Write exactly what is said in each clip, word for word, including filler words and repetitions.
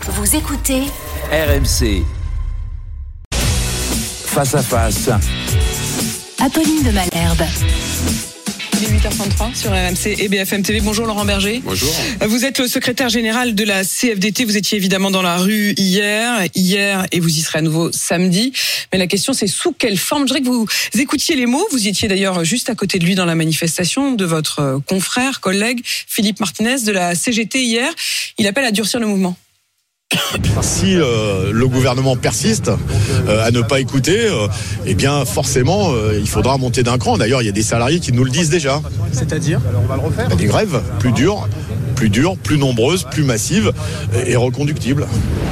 Vous écoutez R M C. Face à face. Apolline de Malherbe. Il est huit heures trente-trois sur R M C et B F M T V. Bonjour Laurent Berger. Bonjour. Vous êtes le secrétaire général de la C F D T. Vous étiez évidemment dans la rue hier, hier et vous y serez à nouveau samedi. Mais la question c'est sous quelle forme? Je voudrais que vous écoutiez les mots. Vous y étiez d'ailleurs juste à côté de lui dans la manifestation de votre confrère, collègue Philippe Martinez de la C G T hier. Il appelle à durcir le mouvement. Si euh, le gouvernement persiste euh, à ne pas écouter, euh, eh bien forcément euh, il faudra monter d'un cran. D'ailleurs il y a des salariés qui nous le disent déjà. C'est-à-dire bah, des grèves plus dures, plus dures, plus nombreuses, plus massives et, et reconductibles.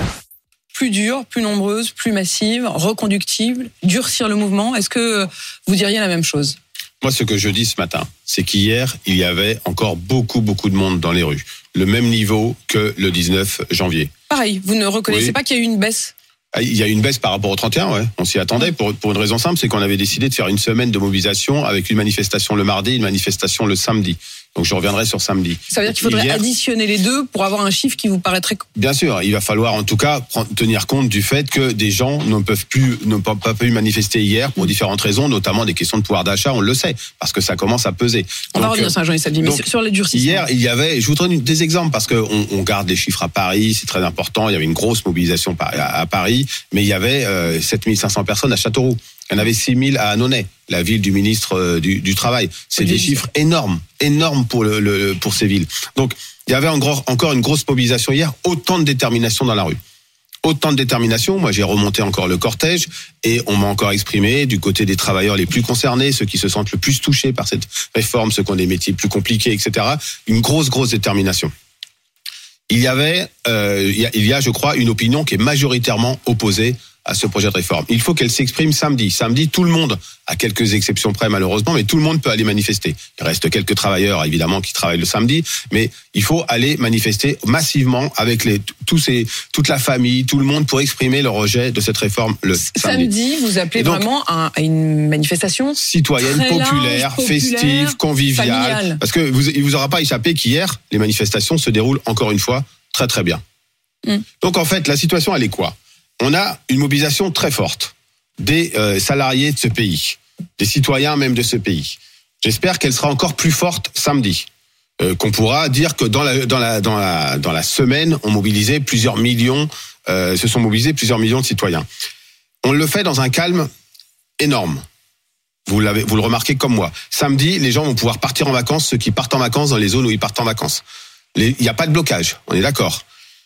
Plus dures, plus nombreuses, plus massives, reconductibles, durcir le mouvement. Est-ce que vous diriez la même chose? Moi, ce que je dis ce matin, c'est qu'hier, il y avait encore beaucoup, beaucoup de monde dans les rues. Le même niveau que le dix-neuf janvier. Pareil, vous ne reconnaissez oui. pas qu'il y a eu une baisse? Il y a eu une baisse par rapport au trente et un, ouais. On s'y attendait pour, pour une raison simple, c'est qu'on avait décidé de faire une semaine de mobilisation avec une manifestation le mardi, une manifestation le samedi. Donc je reviendrai sur samedi. Ça veut dire qu'il faudrait Hier, additionner les deux pour avoir un chiffre qui vous paraîtrait... Bien sûr, il va falloir en tout cas prendre, tenir compte du fait que des gens ne peuvent plus, n'ont pas, pas pu manifester hier pour différentes raisons, notamment des questions de pouvoir d'achat, on le sait, parce que ça commence à peser. On donc, va revenir sur Jean-Yves Samedi, mais sur les durcissements. Hier, il y avait, je vous donne des exemples, parce qu'on on garde les chiffres à Paris, c'est très important, il y avait une grosse mobilisation à Paris, mais il y avait euh, sept mille cinq cents personnes à Châteauroux. Il y en avait six mille à Annonay, la ville du ministre du, du Travail. C'est des chiffres énormes, énormes pour, le, le, pour ces villes. Donc, il y avait encore, encore une grosse mobilisation hier, autant de détermination dans la rue. Autant de détermination. Moi, j'ai remonté encore le cortège et on m'a encore exprimé du côté des travailleurs les plus concernés, ceux qui se sentent le plus touchés par cette réforme, ceux qui ont des métiers plus compliqués, et cetera. Une grosse, grosse détermination. Il y avait, euh, il y a, il y a, je crois, une opinion qui est majoritairement opposée à ce projet de réforme. Il faut qu'elle s'exprime samedi. Samedi, tout le monde, à quelques exceptions près malheureusement, mais tout le monde peut aller manifester. Il reste quelques travailleurs, évidemment, qui travaillent le samedi, mais il faut aller manifester massivement avec les, tous ces, toute la famille, tout le monde pour exprimer le rejet de cette réforme le samedi. Samedi, vous appelez donc, vraiment à une manifestation citoyenne, populaire, large, populaire, festive, conviviale. Familiale. Parce que vous, il vous aura pas échappé qu'hier, les manifestations se déroulent encore une fois très très bien. Mm. Donc en fait, la situation, elle est quoi? On a une mobilisation très forte des euh, salariés de ce pays, des citoyens même de ce pays. J'espère qu'elle sera encore plus forte samedi, euh, qu'on pourra dire que dans la dans la dans la dans la semaine, on mobilisait plusieurs millions, euh, se sont mobilisés plusieurs millions de citoyens. On le fait dans un calme énorme. Vous l'avez, vous le remarquez comme moi. Samedi, les gens vont pouvoir partir en vacances, ceux qui partent en vacances dans les zones où ils partent en vacances. Les, il n'y a pas de blocage, on est d'accord.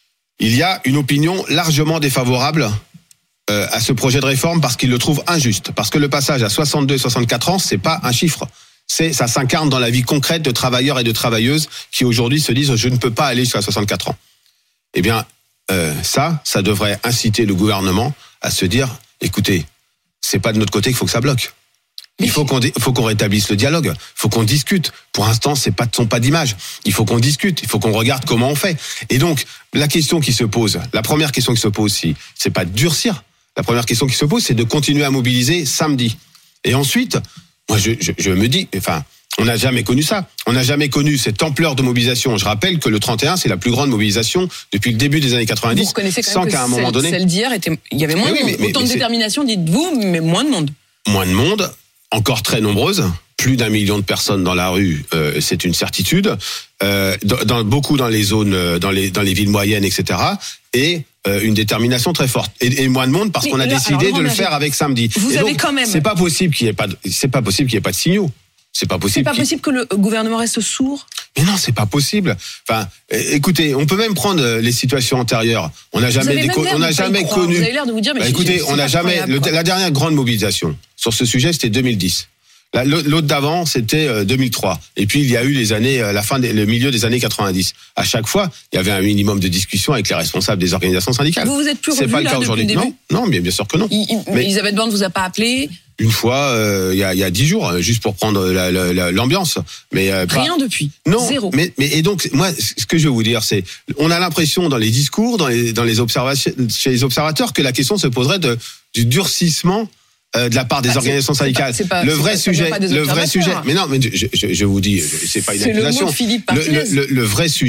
Il y a une opinion largement défavorable euh, à ce projet de réforme parce qu'ils le trouvent injuste. Parce que le passage à soixante-deux et soixante-quatre ans, c'est pas un chiffre. C'est, ça s'incarne dans la vie concrète de travailleurs et de travailleuses qui aujourd'hui se disent « je ne peux pas aller jusqu'à soixante-quatre ans ». Eh bien, euh, ça, ça devrait inciter le gouvernement à se dire « écoutez, c'est pas de notre côté qu'il faut que ça bloque ». Il faut qu'on, faut qu'on rétablisse le dialogue. Il faut qu'on discute. Pour l'instant, c'est pas, sont pas d'image. Il faut qu'on discute. Il faut qu'on regarde comment on fait. Et donc, la question qui se pose, la première question qui se pose, si, c'est pas de durcir. La première question qui se pose, c'est de continuer à mobiliser samedi. Et ensuite, moi, je, je, je me dis, enfin, on n'a jamais connu ça. On n'a jamais connu cette ampleur de mobilisation. Je rappelle que le trente et un, c'est la plus grande mobilisation depuis le début des années quatre-vingt-dix. Vous reconnaissez quand sans même qu'à que un moment celle, donné, celle d'hier était, il y avait moins oui, de monde. Mais, mais, Autant mais de détermination, dites-vous, mais moins de monde. Moins de monde. Encore très nombreuses, plus d'un million de personnes dans la rue, euh, c'est une certitude. Euh, dans, dans beaucoup dans les zones, dans les dans les villes moyennes, et cetera. Et euh, une détermination très forte. Et, et moins de monde parce mais qu'on a là, décidé alors, de le faire avec samedi. Vous et avez donc, quand même. C'est pas possible qu'il y ait pas. De, c'est pas possible qu'il y ait pas de signaux. C'est pas possible. C'est pas possible que le gouvernement reste sourd. Mais non, c'est pas possible. Enfin, écoutez, on peut même prendre les situations antérieures. On n'a jamais, déco- on n'a jamais connu. Vous avez l'air de vous dire, mais bah, écoutez, on n'a jamais. Le, la dernière grande mobilisation sur ce sujet, c'était deux mille dix. La, l'autre d'avant, c'était deux mille trois. Et puis il y a eu les années, la fin, des, le milieu des années quatre-vingt-dix. À chaque fois, il y avait un minimum de discussion avec les responsables des organisations syndicales. Vous vous êtes plus C'est revu, pas le là, cas aujourd'hui. Le non, non, mais bien sûr que non. Il, il, mais Elisabeth Borne vous a pas appelé? Une fois, euh, il y a il y a dix jours, juste pour prendre la, la, la, l'ambiance. Mais euh, rien pas... depuis. Non. Zéro. Mais mais et donc moi, ce que je veux vous dire, c'est, on a l'impression dans les discours, dans les dans les observations, chez les observateurs, que la question se poserait de du durcissement euh, de la part des bah, organisations syndicales. C'est pas, c'est pas, le vrai c'est sujet, pas le vrai sujet. Mais non, mais je, je, je vous dis, c'est pas une c'est accusation. Le, mot de Philippe le, le, le, le vrai sujet,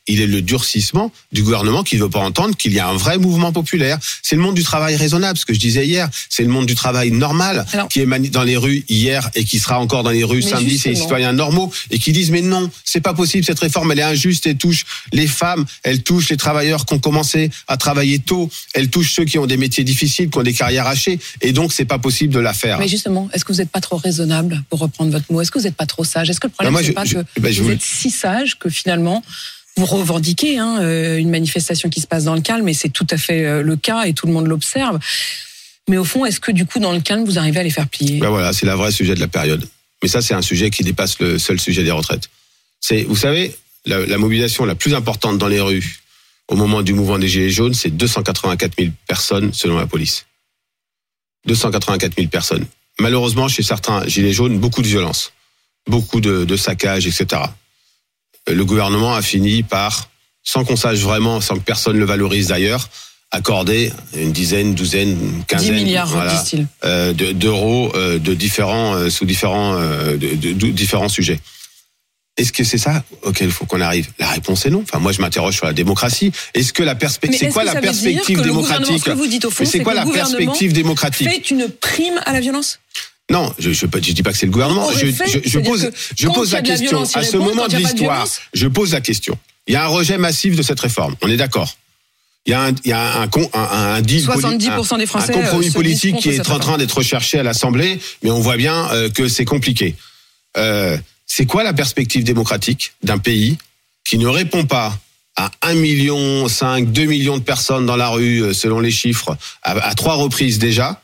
il est le durcissement du gouvernement qui ne veut pas entendre qu'il y a un vrai mouvement populaire. C'est le monde du travail raisonnable, ce que je disais hier. C'est le monde du travail normal Alors, qui est mani- dans les rues hier et qui sera encore dans les rues samedi. C'est les citoyens normaux et qui disent mais non, c'est pas possible, cette réforme, elle est injuste, elle touche les femmes, elle touche les travailleurs qui ont commencé à travailler tôt, elle touche ceux qui ont des métiers difficiles, qui ont des carrières hachées et donc c'est pas possible de la faire. Mais justement, est-ce que vous n'êtes pas trop raisonnable, pour reprendre votre mot? Est-ce que vous n'êtes pas trop sage? Est-ce que le problème, ben moi, c'est je, pas je, que ben vous, vous êtes si sage que finalement vous revendiquez hein, une manifestation qui se passe dans le calme, et c'est tout à fait le cas et tout le monde l'observe. Mais au fond, est-ce que du coup, dans le calme, vous arrivez à les faire plier? Ben voilà, c'est le vrai sujet de la période. Mais ça, c'est un sujet qui dépasse le seul sujet des retraites. C'est, vous savez, la, la mobilisation la plus importante dans les rues au moment du mouvement des Gilets jaunes, c'est deux cent quatre-vingt-quatre mille personnes selon la police. deux cent quatre-vingt-quatre mille personnes. Malheureusement, chez certains Gilets jaunes, beaucoup de violence, beaucoup de, de saccages, et cetera. Le gouvernement a fini par, sans qu'on sache vraiment, sans que personne le valorise d'ailleurs, accorder une dizaine, douzaine, quinzaine, dix milliards, voilà, disent-ils. Euh, de, d'euros euh, de différents euh, sous différents euh, de, de, de différents sujets. Est-ce que c'est ça auquel il faut qu'on arrive? La réponse est non. Enfin, moi, je m'interroge sur la démocratie. Est-ce que la perspective, c'est quoi la perspective démocratique? Ce que vous dites au fond, c'est quoi la perspective démocratique? Fait une prime à la violence? Non, je, je, je dis pas que c'est le gouvernement. Je, je, je pose, je pose la question. Violence, à ce moment de l'histoire, je pose la question. Il y a un rejet massif de cette réforme. On est d'accord. Il y a un, il y a un, un, un, un deal, soixante-dix pour cent des Français, un compromis euh, politique qui est en train d'être recherché à l'Assemblée, mais on voit bien euh, que c'est compliqué. Euh, c'est quoi la perspective démocratique d'un pays qui ne répond pas à un virgule cinq million, deux millions de personnes dans la rue, selon les chiffres, à, à trois reprises déjà,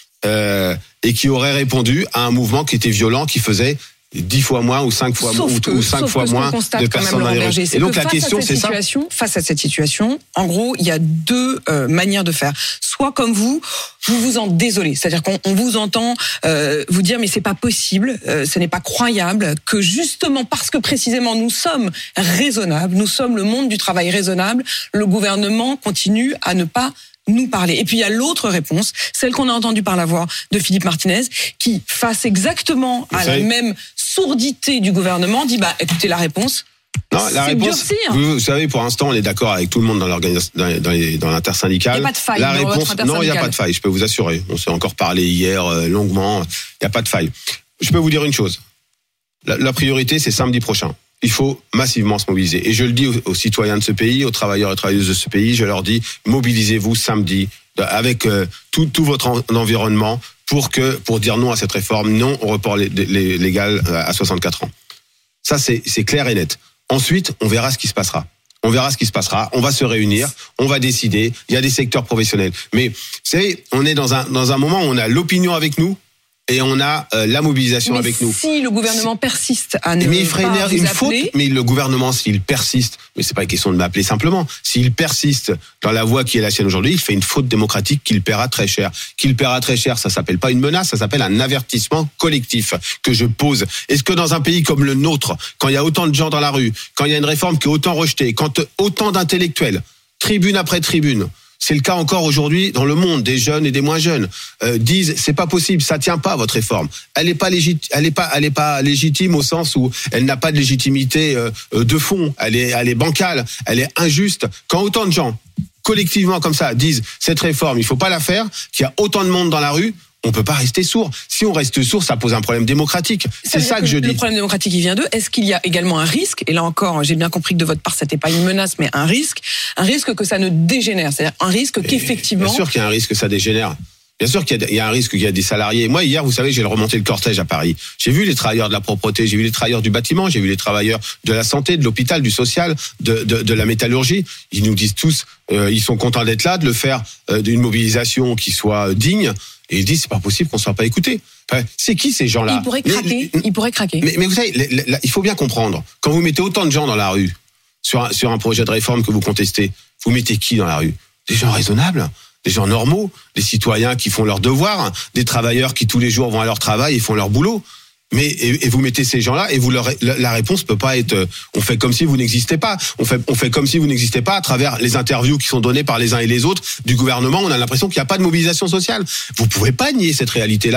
euh, et qui aurait répondu à un mouvement qui était violent, qui faisait dix fois moins ou cinq fois moins ou, ou cinq fois moins de personnes dans les rues. Et donc la question, c'est ça. Face à cette situation, en gros, il y a deux euh, manières de faire. Soit comme vous, vous vous en désolez, c'est-à-dire qu'on on vous entend euh, vous dire mais c'est pas possible, euh, ce n'est pas croyable que justement parce que précisément nous sommes raisonnables, nous sommes le monde du travail raisonnable, le gouvernement continue à ne pas nous parler. Et puis il y a l'autre réponse, celle qu'on a entendue par la voix de Philippe Martinez, qui, face exactement à la même sourdité du gouvernement, dit bah écoutez la réponse. Non, la réponse. Vous, vous savez, pour l'instant, on est d'accord avec tout le monde dans l'organisation, dans, dans, les, dans l'intersyndicale. Il n'y a pas de faille. La réponse, non, il n'y a pas de faille. Je peux vous assurer. On s'est encore parlé hier euh, longuement. Il n'y a pas de faille. Je peux vous dire une chose. La, la priorité, c'est samedi prochain. Il faut massivement se mobiliser. Et je le dis aux, aux citoyens de ce pays, aux travailleurs et travailleuses de ce pays, je leur dis, mobilisez-vous samedi avec euh, tout, tout votre en, environnement pour que, pour dire non à cette réforme, non au report légal à soixante-quatre ans. Ça, c'est, c'est clair et net. Ensuite, on verra ce qui se passera. On verra ce qui se passera. On va se réunir. On va décider. Il y a des secteurs professionnels. Mais, vous savez, on est dans un, dans un moment où on a l'opinion avec nous et on a euh, la mobilisation mais avec nous. Si le gouvernement persiste à ne mais il ferait pas une, une faute. appeler... Mais le gouvernement, s'il persiste, mais c'est pas une question de m'appeler simplement, s'il persiste dans la voie qui est la sienne aujourd'hui, il fait une faute démocratique qu'il paiera très cher. Qu'il paiera très cher, ça s'appelle pas une menace, ça s'appelle un avertissement collectif que je pose. Est-ce que dans un pays comme le nôtre, quand il y a autant de gens dans la rue, quand il y a une réforme qui est autant rejetée, quand autant d'intellectuels, tribune après tribune, c'est le cas encore aujourd'hui dans le monde, des jeunes et des moins jeunes, euh, disent c'est pas possible, ça tient pas votre réforme. Elle est pas légitime, elle est pas, elle est pas légitime au sens où elle n'a pas de légitimité euh, de fond. Elle est, elle est bancale, elle est injuste. Quand autant de gens collectivement comme ça disent cette réforme, il faut pas la faire, qu'il y a autant de monde dans la rue, on peut pas rester sourd. Si on reste sourd, ça pose un problème démocratique. C'est ça, ça que, que je dis. Le problème démocratique, il vient d'eux. Est-ce qu'il y a également un risque? Et là encore, j'ai bien compris que de votre part, c'était pas une menace, mais un risque. Un risque que ça ne dégénère. C'est-à-dire un risque qu'effectivement. Bien sûr qu'il y a un risque que ça dégénère. Bien sûr qu'il y a un risque qu'il y a des salariés. Moi, hier, vous savez, j'ai remonté le cortège à Paris. J'ai vu les travailleurs de la propreté, j'ai vu les travailleurs du bâtiment, j'ai vu les travailleurs de la santé, de l'hôpital, du social, de, de, de la métallurgie. Ils nous disent tous, euh, ils sont contents d'être là, de le faire euh, d'une mobilisation qui soit digne. Et ils disent, c'est pas possible qu'on ne soit pas écouté. Enfin, c'est qui ces gens-là? Ils pourraient craquer. Mais, ils pourraient craquer. Mais, mais vous savez, il faut bien comprendre. Quand vous mettez autant de gens dans la rue, sur un, sur un projet de réforme que vous contestez, vous mettez qui dans la rue? Des gens raisonnables, des gens normaux, des citoyens qui font leur devoir, des travailleurs qui tous les jours vont à leur travail et font leur boulot. Mais et, et vous mettez ces gens-là et vous leur la, la réponse peut pas être euh, on fait comme si vous n'existez pas. On fait on fait comme si vous n'existez pas à travers les interviews qui sont données par les uns et les autres du gouvernement. On a l'impression qu'il n'y a pas de mobilisation sociale. Vous pouvez pas nier cette réalité-là.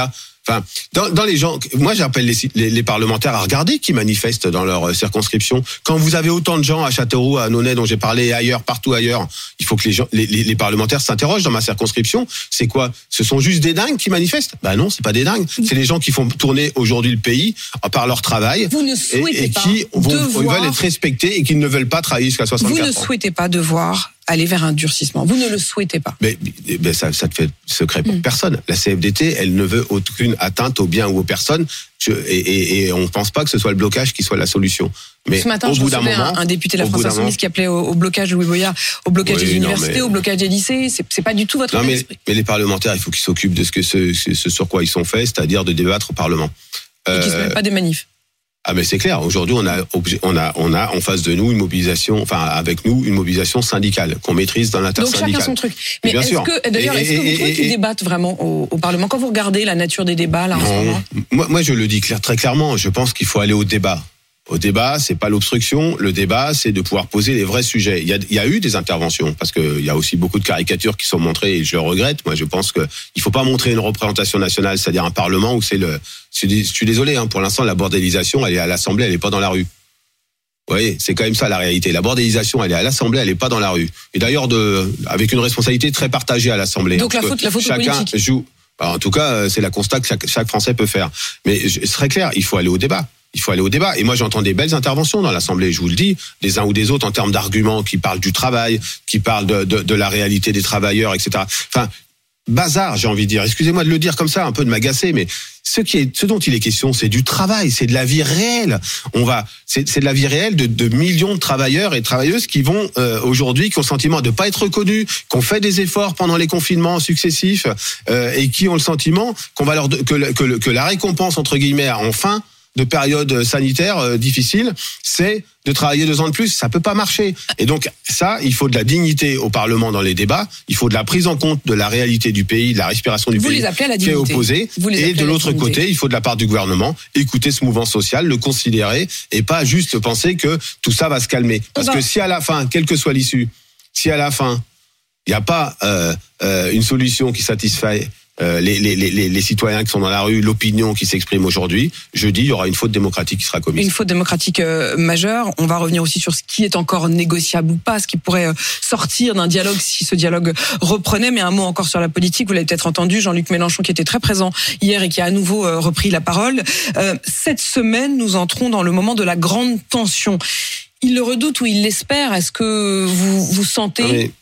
Enfin, dans, dans les gens, moi j'appelle les, les, les parlementaires à regarder qui manifestent dans leur circonscription. Quand vous avez autant de gens à Châteauroux, à Nonay, dont j'ai parlé, et ailleurs, partout ailleurs, il faut que les gens, les, les, les parlementaires s'interrogent. Dans ma circonscription, c'est quoi? Ce sont juste des dingues qui manifestent? Ben non, c'est pas des dingues. C'est les gens qui font tourner aujourd'hui le pays par leur travail. Vous ne souhaitez et, et pas qui vont, devoir... veulent être respectés et qui ne veulent pas travailler jusqu'à soixante-quatre ans. Vous ne souhaitez pas devoir aller vers un durcissement. Vous ne le souhaitez pas. Mais, mais ça, ça te fait secret pour mmh. personne. La C F D T, elle ne veut aucune atteinte aux biens ou aux personnes. Je, et, et, et on ne pense pas que ce soit le blocage qui soit la solution. Mais ce matin, au je bout d'un recevais moment, un, un député de la France Insoumise qui appelait au, au blocage de Louis Boyard, au blocage oui, des universités, non, mais... au blocage des lycées. C'est, c'est pas du tout votre non, mais, esprit. Mais les parlementaires, il faut qu'ils s'occupent de ce, que ce, ce sur quoi ils sont faits, c'est-à-dire de débattre au Parlement. Et euh... qu'ils ne se mettent pas des manifs. Ah mais c'est clair. Aujourd'hui, on a, on a, on a en face de nous une mobilisation, enfin avec nous une mobilisation syndicale qu'on maîtrise dans l'intersyndicale. Donc chacun son truc. Mais bien est-ce sûr. que d'ailleurs, et, est-ce que vous trouvez qu'ils débattent vraiment au, au Parlement quand vous regardez la nature des débats là en ce moment? Moi, moi, je le dis clair, très clairement. Je pense qu'il faut aller au débat. Au débat, c'est pas l'obstruction. Le débat, c'est de pouvoir poser les vrais sujets. Il y a, il y a eu des interventions parce que il y a aussi beaucoup de caricatures qui sont montrées et je le regrette. Moi, je pense que il faut pas montrer une représentation nationale, c'est-à-dire un parlement où c'est le. Je suis désolé, hein, pour l'instant, la bordélisation, elle est à l'Assemblée, elle est pas dans la rue. Vous voyez, c'est quand même ça la réalité. La bordélisation, elle est à l'Assemblée, elle est pas dans la rue. Et d'ailleurs, de, avec une responsabilité très partagée à l'Assemblée. Donc la faute, la faute chacun politique. joue. Alors, en tout cas, c'est la constat que chaque, chaque Français peut faire. Mais ce serait clair, il faut aller au débat. Il faut aller au débat. Et moi, j'entends des belles interventions dans l'Assemblée, je vous le dis, des uns ou des autres en termes d'arguments qui parlent du travail, qui parlent de, de, de la réalité des travailleurs, et cetera. Enfin, bazar, j'ai envie de dire. Excusez-moi de le dire comme ça, un peu de m'agacer, mais ce qui est, ce dont il est question, c'est du travail, c'est de la vie réelle. On va, c'est, c'est de la vie réelle de, de millions de travailleurs et de travailleuses qui vont euh, aujourd'hui, qui ont le sentiment de ne pas être reconnus, qui ont fait des efforts pendant les confinements successifs euh, et qui ont le sentiment qu'on va leur que, que, que la récompense entre guillemets enfin de période sanitaire euh, difficile, c'est de travailler deux ans de plus. Ça peut pas marcher. Et donc, ça, il faut de la dignité au Parlement dans les débats. Il faut de la prise en compte de la réalité du pays, de la respiration du Vous pays les appelez à la qui est dignité. opposée. Et de l'autre côté, il faut de la part du gouvernement écouter ce mouvement social, le considérer et pas juste penser que tout ça va se calmer. Parce que si à la fin, quelle que soit l'issue, si à la fin, il n'y a pas euh, euh, une solution qui satisfait Euh, les, les, les, les citoyens qui sont dans la rue, l'opinion qui s'exprime aujourd'hui, jeudi, il y aura une faute démocratique qui sera commise. Une faute démocratique euh, majeure. On va revenir aussi sur ce qui est encore négociable ou pas, ce qui pourrait euh, sortir d'un dialogue si ce dialogue reprenait. Mais un mot encore sur la politique. Vous l'avez peut-être entendu, Jean-Luc Mélenchon qui était très présent hier et qui a à nouveau euh, repris la parole. Euh, cette semaine, nous entrons dans le moment de la grande tension. Il le redoute ou il l'espère? Est-ce que vous vous sentez... Non mais...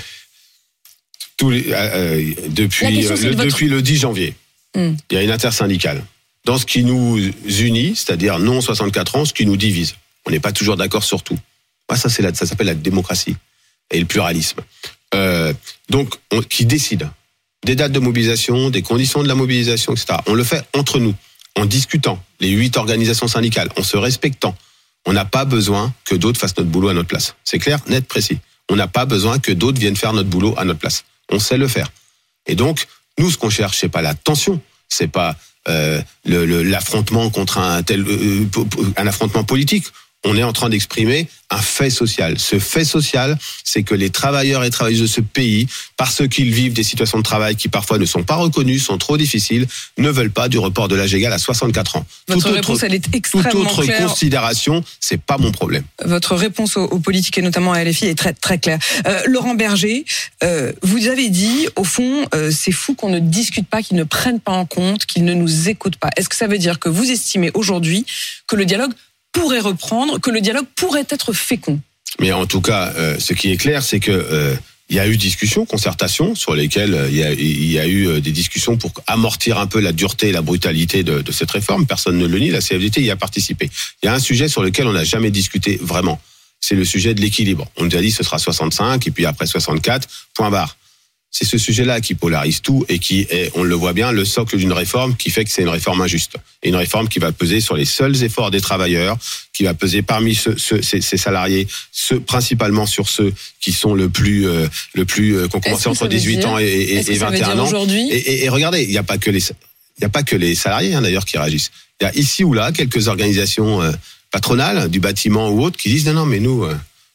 Tous les, euh, depuis, le, votre... depuis le dix janvier, mm. il y a une intersyndicale. Dans ce qui nous unit, c'est-à-dire non soixante-quatre ans, ce qui nous divise. On n'est pas toujours d'accord sur tout. Moi, ça, c'est la, ça s'appelle la démocratie et le pluralisme. Euh, donc, on, qui décide des dates de mobilisation, des conditions de la mobilisation, et cetera. On le fait entre nous, en discutant, les huit organisations syndicales, en se respectant. On n'a pas besoin que d'autres fassent notre boulot à notre place. C'est clair, net, précis. On n'a pas besoin que d'autres viennent faire notre boulot à notre place. On sait le faire. Et donc, nous, ce qu'on cherche, c'est pas la tension, c'est pas euh, le, le, l'affrontement contre un tel, euh, un affrontement politique. On est en train d'exprimer un fait social. Ce fait social, c'est que les travailleurs et travailleuses de ce pays, parce qu'ils vivent des situations de travail qui parfois ne sont pas reconnues, sont trop difficiles, ne veulent pas du report de l'âge légal à soixante-quatre ans. Votre toute réponse, autre, elle est extrêmement toute autre claire. considération, c'est pas mon problème. Votre réponse aux, aux politiques et notamment à L F I est très très claire. Euh, Laurent Berger, euh, vous avez dit, au fond, euh, c'est fou qu'on ne discute pas, qu'ils ne prennent pas en compte, qu'ils ne nous écoutent pas. Est-ce que ça veut dire que vous estimez aujourd'hui que le dialogue pourrait reprendre, que le dialogue pourrait être fécond? Mais en tout cas, euh, ce qui est clair, c'est que euh, il y a eu discussion, concertation, sur lesquelles euh, il y a, il y a eu euh, des discussions pour amortir un peu la dureté et la brutalité de, de cette réforme. Personne ne le nie, la C F D T y a participé. Il y a un sujet sur lequel on n'a jamais discuté vraiment. C'est le sujet de l'équilibre. On nous a dit ce sera soixante-cinq et puis après soixante-quatre, point barre. C'est ce sujet-là qui polarise tout et qui est, on le voit bien, le socle d'une réforme qui fait que c'est une réforme injuste. Et une réforme qui va peser sur les seuls efforts des travailleurs, qui va peser parmi ceux, ceux, ces, ces salariés, ceux, principalement sur ceux qui sont le plus, euh, le plus, euh, qui ont commencé entre dix-huit dire, ans et, et, et vingt et un ans. Et, et, et regardez, il n'y a pas que les, il n'y a pas que les salariés, hein, d'ailleurs, qui réagissent. Il y a ici ou là quelques organisations euh, patronales du bâtiment ou autres qui disent non, non, mais nous, euh,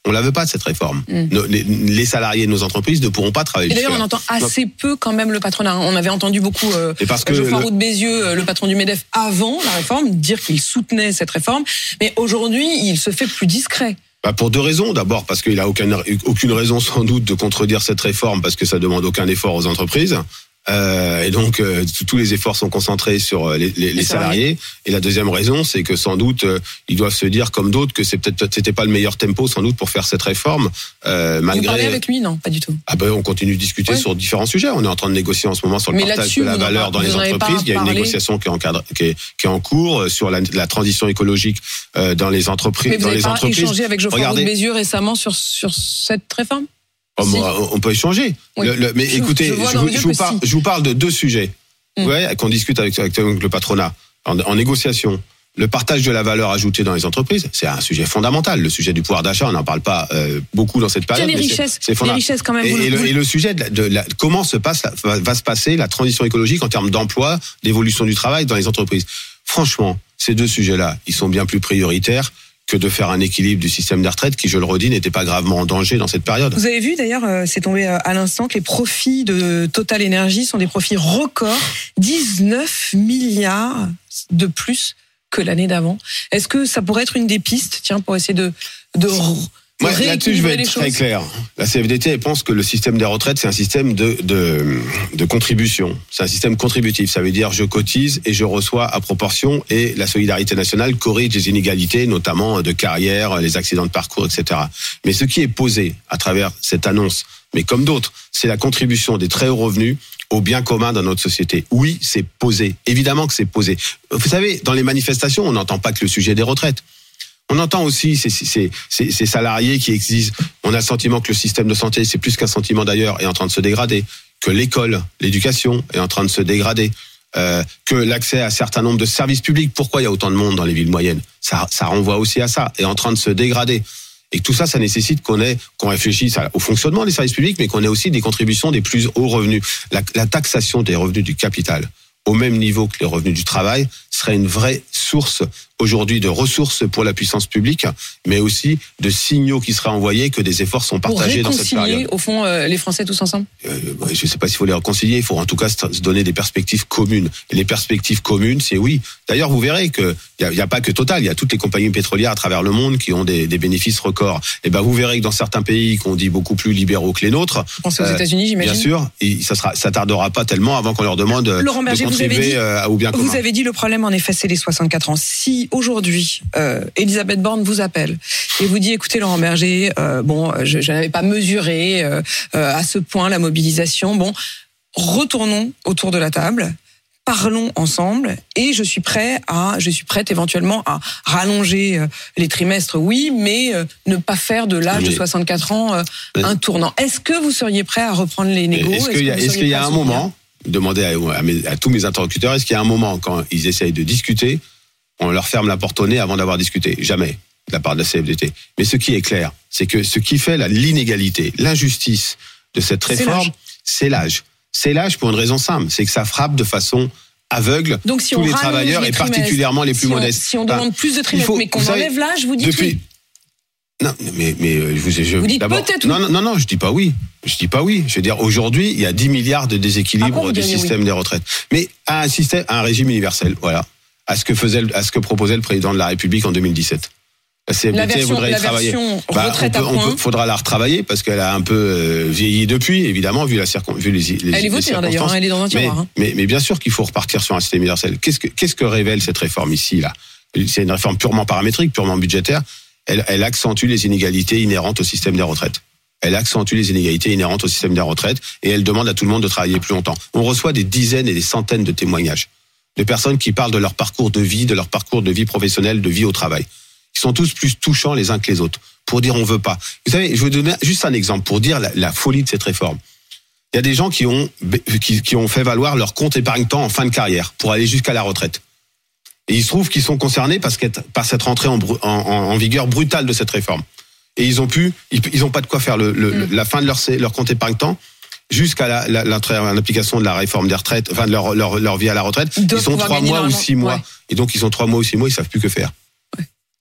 On la veut pas, cette réforme. Mm. Nos, les, les salariés de nos entreprises ne pourront pas travailler. Et d'ailleurs, on entend assez peu quand même le patronat. On avait entendu beaucoup euh, Geoffroy Roux de Bézieux, le patron du MEDEF, avant la réforme, dire qu'il soutenait cette réforme. Mais aujourd'hui, il se fait plus discret. Bah pour deux raisons. D'abord, parce qu'il n'a aucune, aucune raison sans doute de contredire cette réforme, parce que ça demande aucun effort aux entreprises. Euh, et donc euh, tous les efforts sont concentrés sur les, les, les salariés. Et la deuxième raison, c'est que sans doute euh, ils doivent se dire comme d'autres que c'est peut-être c'était pas le meilleur tempo sans doute pour faire cette réforme. Euh, malgré. Vous parlez avec lui, non, pas du tout. Ah ben on continue de discuter ouais. sur différents sujets. On est en train de négocier en ce moment sur le Mais partage de la valeur dans les entreprises. Il y a une négociation qui est en cadre, qui est, qui est en cours sur la, la transition écologique euh, dans les entreprises. Mais vous dans avez les pas entreprises. échangé avec Geoffroy Roux de Bézieux récemment sur sur cette réforme? Oh, si. On peut échanger. Oui. Le, le, mais je, écoutez, je, je, vous, je, vous parle, si. je vous parle de deux sujets mm. ouais, qu'on discute avec, avec le patronat en, en négociation. Le partage de la valeur ajoutée dans les entreprises, c'est un sujet fondamental. Le sujet du pouvoir d'achat, on n'en parle pas euh, beaucoup dans cette période. Les richesses, c'est, c'est les richesses quand même. Et, et, le, et le sujet de, la, de la, comment se passe, la, va, va se passer la transition écologique en termes d'emploi, d'évolution du travail dans les entreprises. Franchement, ces deux sujets-là, ils sont bien plus prioritaires que de faire un équilibre du système des retraites qui, je le redis, n'était pas gravement en danger dans cette période. Vous avez vu d'ailleurs, euh, c'est tombé à l'instant, que les profits de Total Energy sont des profits records, dix-neuf milliards de plus que l'année d'avant. Est-ce que ça pourrait être une des pistes, tiens, pour essayer de... de Ouais, là-dessus, je vais être très clair. La C F D T, elle pense que le système des retraites, c'est un système de, de, de contribution. C'est un système contributif. Ça veut dire je cotise et je reçois à proportion, et la solidarité nationale corrige les inégalités, notamment de carrière, les accidents de parcours, et cetera. Mais ce qui est posé à travers cette annonce, mais comme d'autres, c'est la contribution des très hauts revenus au bien commun dans notre société. Oui, c'est posé. Évidemment que c'est posé. Vous savez, dans les manifestations, on n'entend pas que le sujet des retraites. On entend aussi ces, ces, ces, ces salariés qui exigent. On a le sentiment que le système de santé, c'est plus qu'un sentiment d'ailleurs, est en train de se dégrader, que l'école, l'éducation est en train de se dégrader, euh, que l'accès à un certain nombre de services publics, pourquoi il y a autant de monde dans les villes moyennes, ça, ça renvoie aussi à ça, est en train de se dégrader. Et que tout ça, ça nécessite qu'on ait, qu'on réfléchisse au fonctionnement des services publics, mais qu'on ait aussi des contributions des plus hauts revenus. La, la taxation des revenus du capital, au même niveau que les revenus du travail, serait une vraie source aujourd'hui de ressources pour la puissance publique, mais aussi de signaux qui seraient envoyés que des efforts sont partagés dans cette période. Pour réconcilier, au fond, euh, les Français tous ensemble euh, Je ne sais pas s'il faut les réconcilier, il faut en tout cas se donner des perspectives communes. Et les perspectives communes, c'est oui. D'ailleurs, vous verrez qu'il n'y a, y a pas que Total, il y a toutes les compagnies pétrolières à travers le monde qui ont des, des bénéfices records. Et ben, vous verrez que dans certains pays qu'on dit beaucoup plus libéraux que les nôtres, je pense aux euh, États-Unis, j'imagine. Bien sûr, et ça sera, ça tardera pas tellement avant qu'on leur demande Laurent Berger, de contribuer vous avez dit, euh, au bien commun. Vous avez dit le problème, en effet, c'est les soixante-quatre ans. Si aujourd'hui, euh, Elisabeth Borne vous appelle et vous dit, écoutez Laurent Berger, euh, bon, je, je n'avais pas mesuré euh, euh, à ce point la mobilisation. Bon, retournons autour de la table, parlons ensemble, et je suis prêt à, je suis prête éventuellement à rallonger euh, les trimestres, oui, mais euh, ne pas faire de l'âge mais, de soixante-quatre ans euh, mais, un tournant. Est-ce que vous seriez prêt à reprendre les négos? Est-ce qu'il y a, est-ce qu'il y a un moment, demandez à, à, mes, à tous mes interlocuteurs, est-ce qu'il y a un moment quand ils essayent de discuter, on leur ferme la porte au nez avant d'avoir discuté? Jamais, de la part de la C F D T. Mais ce qui est clair, c'est que ce qui fait la, l'inégalité, l'injustice de cette réforme, c'est l'âge. C'est l'âge. C'est l'âge pour une raison simple, c'est que ça frappe de façon aveugle donc, si tous les travailleurs les et particulièrement les plus si modestes. On, si on demande bah, plus de trimestres, faut, mais qu'on enlève savez, l'âge, vous dites depuis... oui. Non, mais, mais je vous, je, vous dites d'abord, peut-être non, oui. non, non, non, je dis pas oui. Je dis pas oui. Je veux dire, aujourd'hui, il y a dix milliards de déséquilibre du système oui. des retraites. Mais à un système, à un régime universel, voilà. À ce que faisait, à ce que proposait le président de la République en deux mille dix-sept. La C F D T la version, voudrait la y travailler. Bah, on peut, on peut, faudra la retravailler parce qu'elle a un peu euh, vieilli depuis, évidemment, vu la circon, vu les, les, elle est votée hein, d'ailleurs, hein, elle est dans un tiroir. Mais, hein. mais, mais bien sûr qu'il faut repartir sur un système universel. Qu'est-ce que, qu'est-ce que révèle cette réforme ici, là? C'est une réforme purement paramétrique, purement budgétaire. Elle, elle accentue les inégalités inhérentes au système des retraites. Elle accentue les inégalités inhérentes au système des retraites et elle demande à tout le monde de travailler plus longtemps. On reçoit des dizaines et des centaines de témoignages de personnes qui parlent de leur parcours de vie, de leur parcours de vie professionnelle, de vie au travail. Ils sont tous plus touchants les uns que les autres, pour dire on veut pas. Vous savez, je vais vous donner juste un exemple pour dire la, la folie de cette réforme. Il y a des gens qui ont, qui, qui ont fait valoir leur compte épargne-temps en fin de carrière pour aller jusqu'à la retraite. Et il se trouve qu'ils sont concernés parce que, par cette rentrée en, en, en vigueur brutale de cette réforme. Et ils ont pu, ils, ils ont pas de quoi faire le, le, mmh. la fin de leur, leur compte épargne-temps jusqu'à la, la, l'application de la réforme des retraites, enfin de leur, leur, leur vie à la retraite. Ils, ils sont trois mois ou six mois. Ouais. Et donc ils ont trois mois ou six mois, ils savent plus que faire.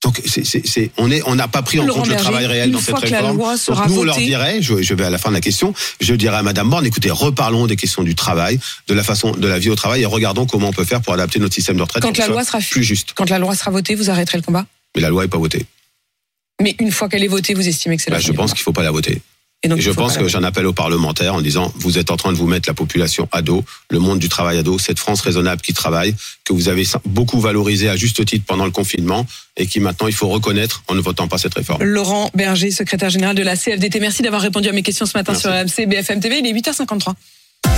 Donc, c'est, c'est, c'est, on est, on n'a pas pris en Laurent compte Berger, le travail réel dans cette réforme. Donc, nous, on leur dirait, je, je vais à la fin de la question, je dirais à Madame Borne, écoutez, reparlons des questions du travail, de la façon, de la vie au travail, et regardons comment on peut faire pour adapter notre système de retraite quand la loi sera plus juste. Quand la loi sera votée, vous arrêterez le combat? Mais la loi n'est pas votée. Mais une fois qu'elle est votée, vous estimez que c'est la bah, Je pense qu'il ne faut pas la voter. Et donc, et je pense que j'en appelle aux parlementaires en disant, vous êtes en train de vous mettre la population à dos, le monde du travail à dos, cette France raisonnable qui travaille, que vous avez beaucoup valorisé à juste titre pendant le confinement, et qui maintenant il faut reconnaître en ne votant pas cette réforme. Laurent Berger, secrétaire général de la C F D T, merci d'avoir répondu à mes questions ce matin merci. Sur R M C B F M T V, il est huit heures cinquante-trois.